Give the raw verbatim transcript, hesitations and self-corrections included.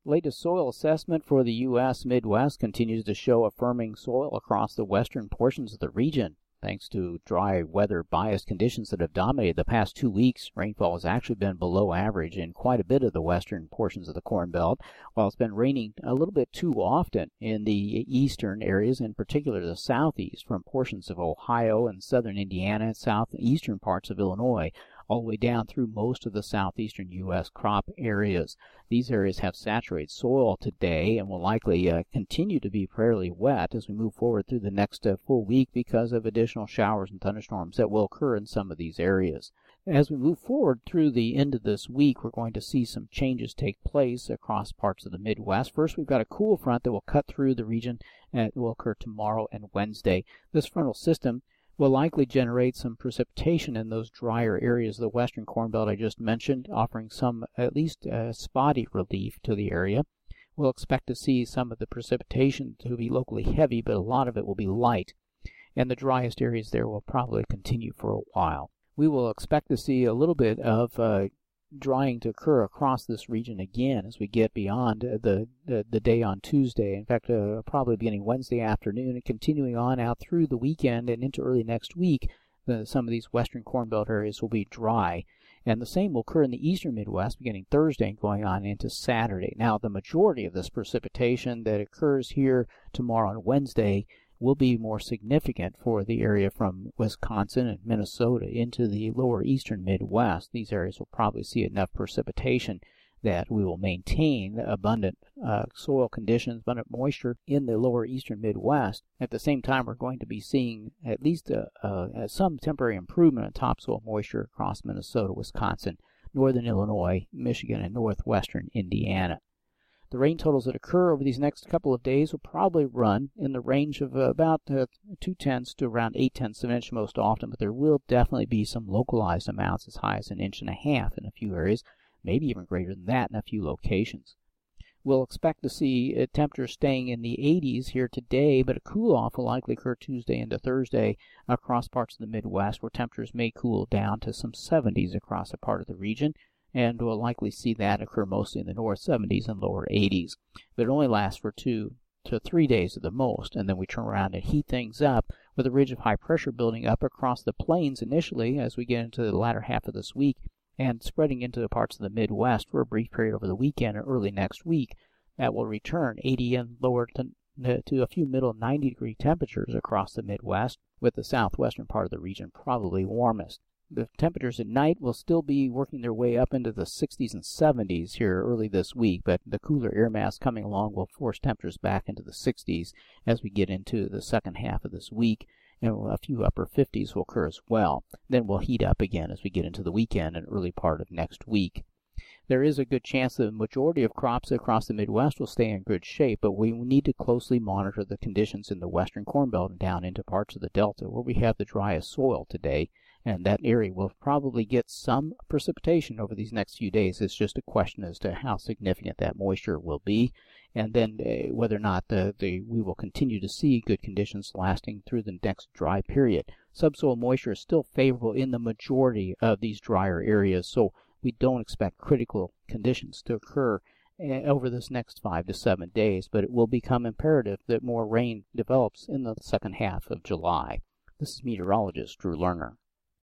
Latest soil assessment for the U S Midwest continues to show affirming soil across the western portions of the region. Thanks to dry weather-biased conditions that have dominated the past two weeks, rainfall has actually been below average in quite a bit of the western portions of the Corn Belt, while it's been raining a little bit too often in the eastern areas, in particular the southeast, from portions of Ohio and southern Indiana and southeastern parts of Illinois, all the way down through most of the southeastern U S crop areas. These areas have saturated soil today and will likely uh, continue to be fairly wet as we move forward through the next uh, full week because of additional showers and thunderstorms that will occur in some of these areas. As we move forward through the end of this week, we're going to see some changes take place across parts of the Midwest. First, we've got a cool front that will cut through the region and it will occur tomorrow and Wednesday. This frontal system will likely generate some precipitation in those drier areas of the western Corn Belt I just mentioned, offering some at least uh, spotty relief to the area. We'll expect to see some of the precipitation to be locally heavy, but a lot of it will be light, and the driest areas there will probably continue for a while. We will expect to see a little bit of uh, drying to occur across this region again as we get beyond the, the, the day on Tuesday. In fact, uh, probably beginning Wednesday afternoon and continuing on out through the weekend and into early next week, the, some of these western Corn Belt areas will be dry. And the same will occur in the eastern Midwest beginning Thursday and going on into Saturday. Now, the majority of this precipitation that occurs here tomorrow and Wednesday will be more significant for the area from Wisconsin and Minnesota into the lower eastern Midwest. These areas will probably see enough precipitation that we will maintain abundant uh, soil conditions, abundant moisture in the lower eastern Midwest. At the same time, we're going to be seeing at least a, a, some temporary improvement in topsoil moisture across Minnesota, Wisconsin, northern Illinois, Michigan, and northwestern Indiana. The rain totals that occur over these next couple of days will probably run in the range of uh, about uh, two tenths to around eight tenths of an inch most often, but there will definitely be some localized amounts as high as an inch and a half in a few areas, maybe even greater than that in a few locations. We'll expect to see uh, temperatures staying in the eighties here today, but a cool-off will likely occur Tuesday into Thursday across parts of the Midwest, where temperatures may cool down to some seventies across a part of the region, and we'll likely see that occur mostly in the north seventies and lower eighties. But it only lasts for two to three days at the most, and then we turn around and heat things up with a ridge of high pressure building up across the plains initially as we get into the latter half of this week and spreading into the parts of the Midwest for a brief period over the weekend and early next week. That will return eighty and lower to, to a few middle ninety degree temperatures across the Midwest, with the southwestern part of the region probably warmest. The temperatures at night will still be working their way up into the sixties and seventies here early this week, but the cooler air mass coming along will force temperatures back into the sixties as we get into the second half of this week, and a few upper fifties will occur as well. Then we'll heat up again as we get into the weekend and early part of next week. There is a good chance the majority of crops across the Midwest will stay in good shape, but we need to closely monitor the conditions in the western Corn Belt and down into parts of the Delta where we have the driest soil today, and that area will probably get some precipitation over these next few days. It's just a question as to how significant that moisture will be, and then uh, whether or not the, the, we will continue to see good conditions lasting through the next dry period. Subsoil moisture is still favorable in the majority of these drier areas, so we don't expect critical conditions to occur uh, over this next five to seven days, but it will become imperative that more rain develops in the second half of July. This is meteorologist Drew Lerner.